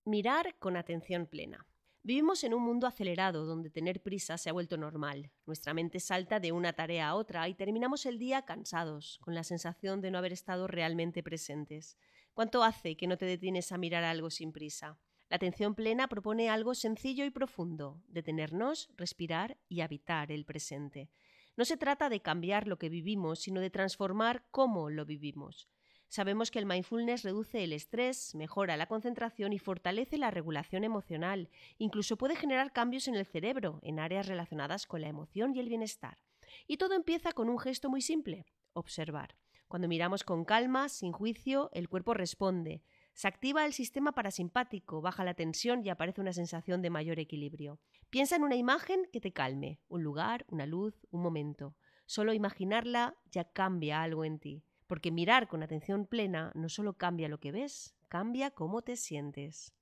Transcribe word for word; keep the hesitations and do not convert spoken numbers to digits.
Mirar con atención plena. Vivimos en un mundo acelerado donde tener prisa se ha vuelto normal. Nuestra mente salta de una tarea a otra y terminamos el día cansados, con la sensación de no haber estado realmente presentes. ¿Cuánto hace que no te detienes a mirar algo sin prisa? La atención plena propone algo sencillo y profundo: detenernos, respirar y habitar el presente. No se trata de cambiar lo que vivimos, sino de transformar cómo lo vivimos. Sabemos que el mindfulness reduce el estrés, mejora la concentración y fortalece la regulación emocional. Incluso puede generar cambios en el cerebro, en áreas relacionadas con la emoción y el bienestar. Y todo empieza con un gesto muy simple: observar. Cuando miramos con calma, sin juicio, el cuerpo responde. Se activa el sistema parasimpático, baja la tensión y aparece una sensación de mayor equilibrio. Piensa en una imagen que te calme: un lugar, una luz, un momento. Solo imaginarla ya cambia algo en ti. Porque mirar con atención plena no solo cambia lo que ves, cambia cómo te sientes.